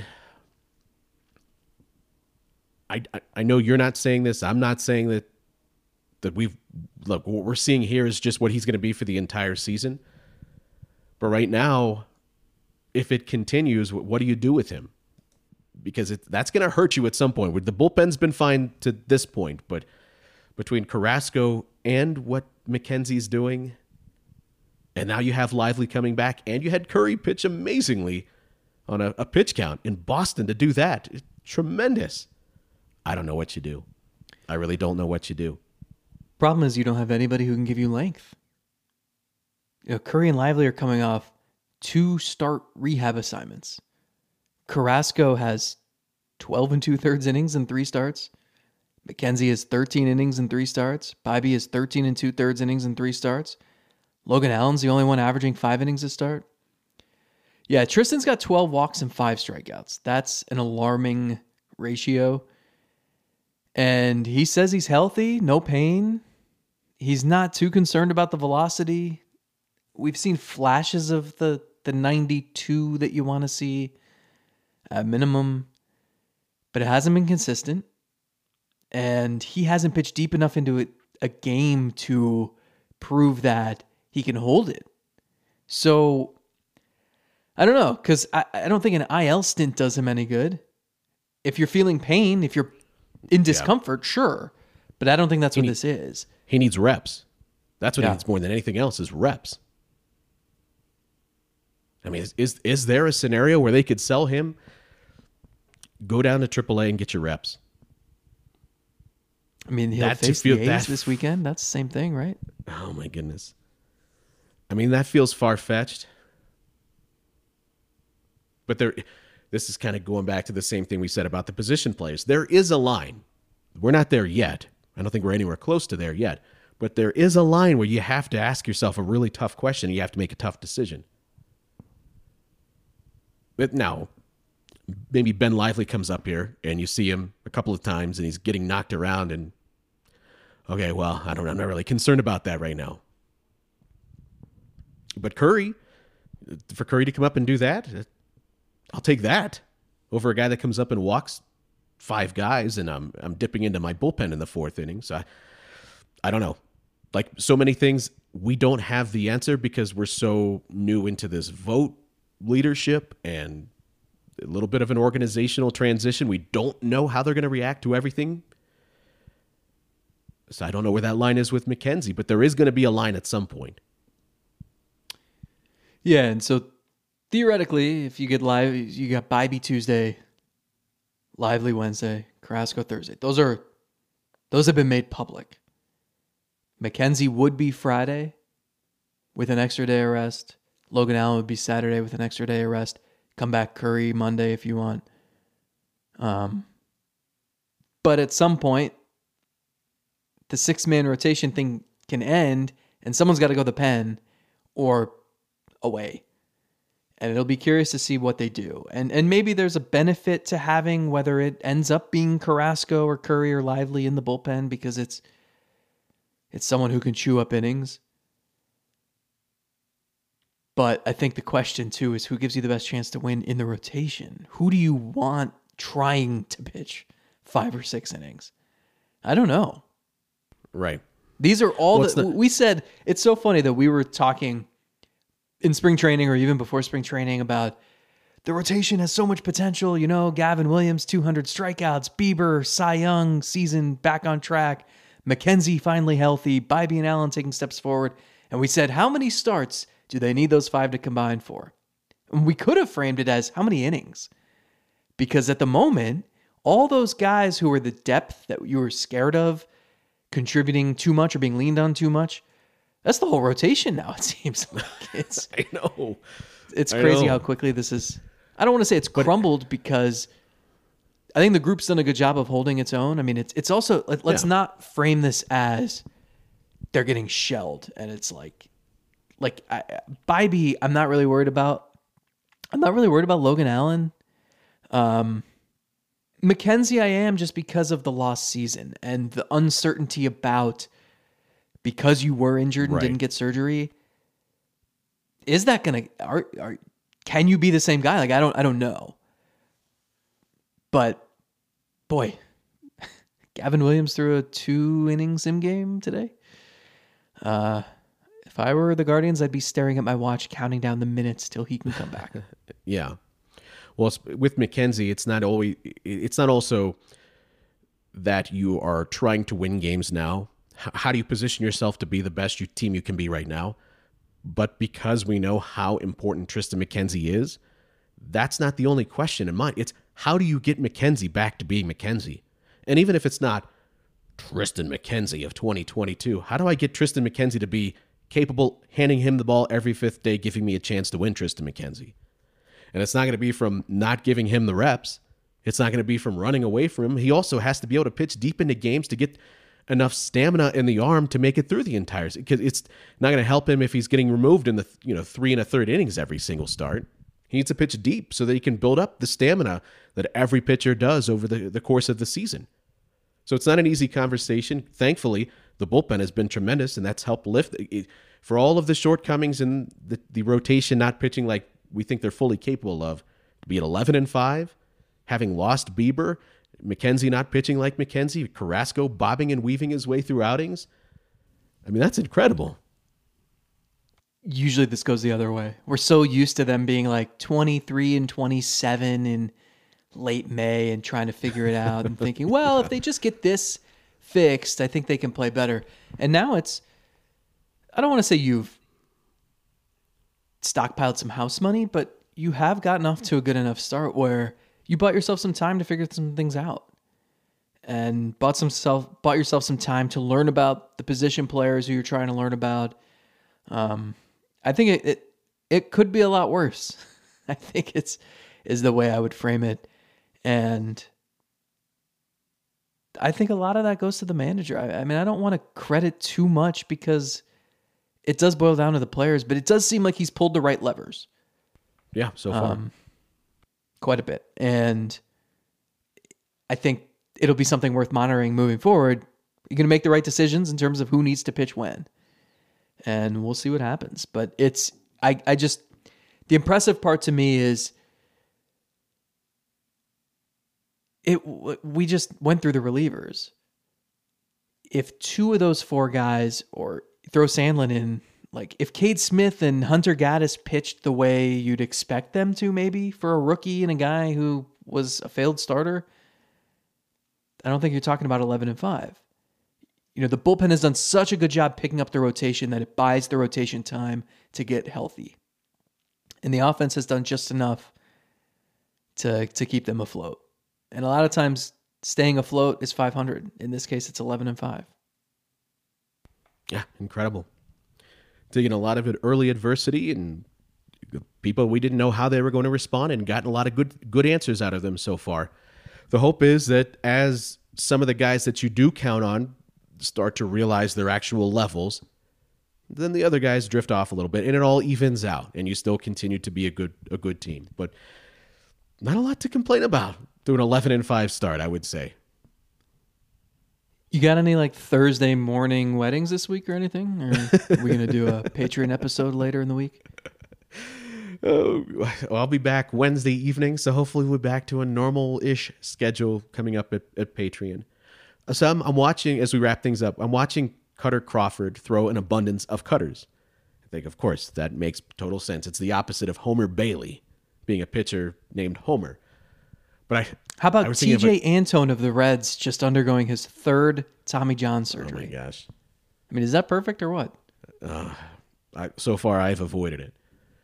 [SPEAKER 4] I, I, I know you're not saying this. I'm not saying that. That we've look. What we're seeing here is just what he's going to be for the entire season. But right now, if it continues, what, what do you do with him? Because it, that's going to hurt you at some point. The bullpen's been fine to this point, but between Carrasco and what McKenzie's doing, and now you have Lively coming back, and you had Curry pitch amazingly on a, a pitch count in Boston to do that. It's tremendous. I don't know what you do. I really don't know what you do.
[SPEAKER 1] Problem is you don't have anybody who can give you length. You know, Curry and Lively are coming off two start rehab assignments. Carrasco has twelve and two-thirds innings in three starts. McKenzie has thirteen innings in three starts. Bibee has thirteen and two-thirds innings in three starts. Logan Allen's the only one averaging five innings a start. Yeah, Tristan's got twelve walks and five strikeouts. That's an alarming ratio. And he says he's healthy, no pain. He's not too concerned about the velocity. We've seen flashes of the, the ninety-two that you want to see at minimum, but it hasn't been consistent. And he hasn't pitched deep enough into it, a game to prove that he can hold it. So, I don't know, because I, I don't think an I L stint does him any good. If you're feeling pain, if you're in discomfort, yeah. Sure. But I don't think that's he what need, this is.
[SPEAKER 4] He needs reps. That's what
[SPEAKER 1] yeah.
[SPEAKER 4] he needs more than anything else is reps. I mean, is, is is there a scenario where they could sell him, go down to triple A and get your reps?
[SPEAKER 1] I mean, he'll
[SPEAKER 4] that
[SPEAKER 1] face
[SPEAKER 4] feel,
[SPEAKER 1] the A's
[SPEAKER 4] that,
[SPEAKER 1] this weekend. That's the same thing, right?
[SPEAKER 4] Oh, my goodness. I mean, that feels far-fetched. But there, this is kind of going back to the same thing we said about the position players. There is a line. We're not there yet. I don't think we're anywhere close to there yet. But there is a line where you have to ask yourself a really tough question. And you have to make a tough decision. But now, maybe Ben Lively comes up here and you see him a couple of times and he's getting knocked around and, okay, well, I don't know. I'm not really concerned about that right now. But Curry, for Curry to come up and do that, I'll take that over a guy that comes up and walks five guys and I'm I'm dipping into my bullpen in the fourth inning. So I, I don't know. Like so many things, we don't have the answer because we're so new into this vote leadership and a little bit of an organizational transition. We don't know how they're going to react to everything. So I don't know where that line is with McKenzie, but there is going to be a line at some point.
[SPEAKER 1] Yeah, and so theoretically, if you get live, you got Bibee Tuesday, Lively Wednesday, Carrasco Thursday. Those are those have been made public. McKenzie would be Friday with an extra day of rest. Logan Allen would be Saturday with an extra day of rest. Come back Curry Monday if you want. Um, but at some point, the six-man rotation thing can end, and someone's got to go to the pen or away. And it'll be curious to see what they do. And and maybe there's a benefit to having, whether it ends up being Carrasco or Curry or Lively in the bullpen, because it's it's someone who can chew up innings. But I think the question, too, is who gives you the best chance to win in the rotation? Who do you want trying to pitch five or six innings? I don't know.
[SPEAKER 4] Right.
[SPEAKER 1] These are all
[SPEAKER 4] well,
[SPEAKER 1] the,
[SPEAKER 4] the...
[SPEAKER 1] we said, it's so funny that we were talking in spring training or even before spring training about the rotation has so much potential. You know, Gavin Williams, two hundred strikeouts, Bieber, Cy Young, season back on track, McKenzie finally healthy, Bibee and Allen taking steps forward. And we said, how many starts do they need those five to combine for? And we could have framed it as how many innings? Because at the moment, all those guys who were the depth that you were scared of contributing too much or being leaned on too much. That's the whole rotation now, it seems like. It's,
[SPEAKER 4] I know.
[SPEAKER 1] It's
[SPEAKER 4] I
[SPEAKER 1] crazy
[SPEAKER 4] know.
[SPEAKER 1] how quickly this is. I don't want to say it's crumbled because I think the group's done a good job of holding its own. I mean, it's it's also, let, let's
[SPEAKER 4] Yeah.
[SPEAKER 1] not frame this as they're getting shelled and it's like, like I, Bybee, I'm not really worried about. I'm not really worried about Logan Allen. Um, McKenzie, I am just because of the lost season and the uncertainty about because you were injured and
[SPEAKER 4] Right.
[SPEAKER 1] didn't get surgery. Is that gonna are are can you be the same guy? Like I don't I don't know. But boy, Gavin Williams threw a two inning sim game today. Uh, if I were the Guardians, I'd be staring at my watch, counting down the minutes till he can come back.
[SPEAKER 4] Yeah. Well, it's- with McKenzie, it's not always. It's not also that you are trying to win games now. H- How do you position yourself to be the best you, team you can be right now? But because we know how important Tristan McKenzie is, that's not the only question in mind. It's how do you get McKenzie back to being McKenzie? And even if it's not Tristan McKenzie of twenty twenty-two, how do I get Tristan McKenzie to be capable, handing him the ball every fifth day, giving me a chance to win Tristan McKenzie? And it's not going to be from not giving him the reps. It's not going to be from running away from him. He also has to be able to pitch deep into games to get enough stamina in the arm to make it through the entire, because it's not going to help him if he's getting removed in the, you know, three and a third innings every single start. He needs to pitch deep so that he can build up the stamina that every pitcher does over the, the course of the season. So it's not an easy conversation. Thankfully, the bullpen has been tremendous, and that's helped lift it. For all of the shortcomings in the, the rotation not pitching like we think they're fully capable of, to be at eleven and five, having lost Bieber, McKenzie not pitching like McKenzie, Carrasco bobbing and weaving his way through outings. I mean, that's incredible.
[SPEAKER 1] Usually this goes the other way. We're so used to them being like twenty-three and twenty-seven in late May and trying to figure it out and thinking, well, if they just get this fixed, I think they can play better. And now it's, I don't want to say you've stockpiled some house money, but you have gotten off to a good enough start where you bought yourself some time to figure some things out and bought some self, bought yourself some time to learn about the position players who you're trying to learn about. Um, I think it, it, it could be a lot worse. I think it's, is the way I would frame it. And I think a lot of that goes to the manager. I, I mean, I don't want to credit too much because it does boil down to the players, but it does seem like he's pulled the right levers.
[SPEAKER 4] Yeah, so far.
[SPEAKER 1] Um, quite a bit. And I think it'll be something worth monitoring moving forward. You're going to make the right decisions in terms of who needs to pitch when. And we'll see what happens. But it's, I, I just, the impressive part to me is it, we just went through the relievers. If two of those four guys, or throw Sandlin in, like if Cade Smith and Hunter Gaddis pitched the way you'd expect them to, maybe for a rookie and a guy who was a failed starter, I don't think you're talking about eleven and five. You know, the bullpen has done such a good job picking up the rotation that it buys the rotation time to get healthy. And the offense has done just enough to to keep them afloat. And a lot of times staying afloat is five hundred. In this case, it's eleven and five.
[SPEAKER 4] Yeah, incredible. Taking a lot of it early adversity and people we didn't know how they were going to respond and gotten a lot of good good answers out of them so far. The hope is that as some of the guys that you do count on start to realize their actual levels, then the other guys drift off a little bit and it all evens out and you still continue to be a good a good team. But not a lot to complain about through an eleven and five start, I would say.
[SPEAKER 1] You got any like Thursday morning weddings this week or anything? Or are we going to do a Patreon episode later in the week?
[SPEAKER 4] Oh, well, I'll be back Wednesday evening, so hopefully we're back to a normal-ish schedule coming up at, at Patreon. So I'm, I'm watching, as we wrap things up, I'm watching Cutter Crawford throw an abundance of cutters. I think, of course, that makes total sense. It's the opposite of Homer Bailey being a pitcher named Homer. But I
[SPEAKER 1] How
[SPEAKER 4] I
[SPEAKER 1] about
[SPEAKER 4] was
[SPEAKER 1] T
[SPEAKER 4] thinking
[SPEAKER 1] J Antone of the Reds just undergoing his third Tommy John
[SPEAKER 4] of- Oh my
[SPEAKER 1] surgery?
[SPEAKER 4] gosh!
[SPEAKER 1] I mean, is that perfect or what?
[SPEAKER 4] I, so far, I've avoided it.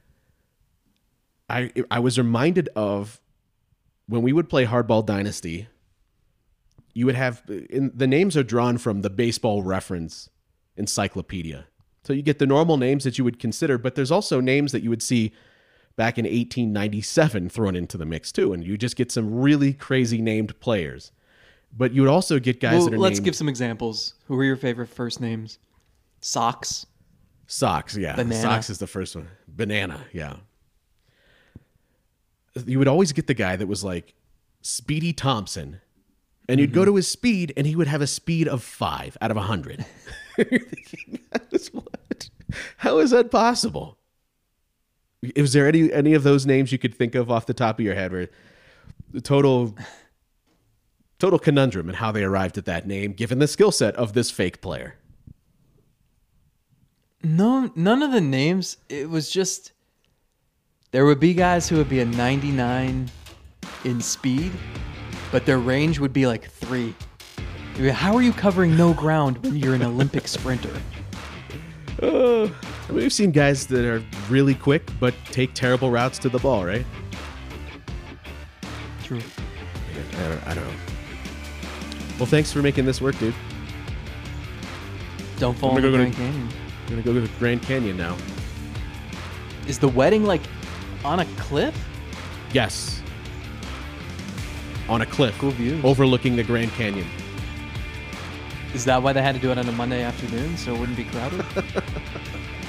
[SPEAKER 4] I I was reminded of when we would play Hardball Dynasty. you would have in, the names are drawn from the Baseball Reference encyclopedia. So you get the normal names that you would consider, but there's also names that you would see back in eighteen ninety-seven thrown into the mix too, and you just get some really crazy named players. But you would also get guys
[SPEAKER 1] well,
[SPEAKER 4] that are
[SPEAKER 1] let's
[SPEAKER 4] named...
[SPEAKER 1] give some examples. Who are your favorite first names? Sox.
[SPEAKER 4] Sox, yeah.
[SPEAKER 1] Banana.
[SPEAKER 4] Sox is the first one. Banana, yeah. You would always get the guy that was like Speedy Thompson, and you'd mm-hmm. go to his speed, and he would have a speed of five out of a hundred. You're thinking, what? How is that possible? Is there any any of those names you could think of off the top of your head where the total total conundrum and how they arrived at that name, given the skill set of this fake player?
[SPEAKER 1] No, none of the names. It was just there would be guys who would be a ninety-nine in speed, but their range would be like three. How are you covering no ground when you're an Olympic sprinter?
[SPEAKER 4] Uh, I mean, we've seen guys that are really quick but take terrible routes to the ball, right?
[SPEAKER 1] True.
[SPEAKER 4] I don't, I don't know. Well, thanks for making this work, dude.
[SPEAKER 1] Don't fall in the Grand Canyon.
[SPEAKER 4] I'm gonna go to the Grand Canyon now.
[SPEAKER 1] Is the wedding like on a cliff?
[SPEAKER 4] Yes. On a cliff.
[SPEAKER 1] Cool view.
[SPEAKER 4] Overlooking the Grand Canyon.
[SPEAKER 1] Is that why they had to do it on a Monday afternoon so it wouldn't be crowded?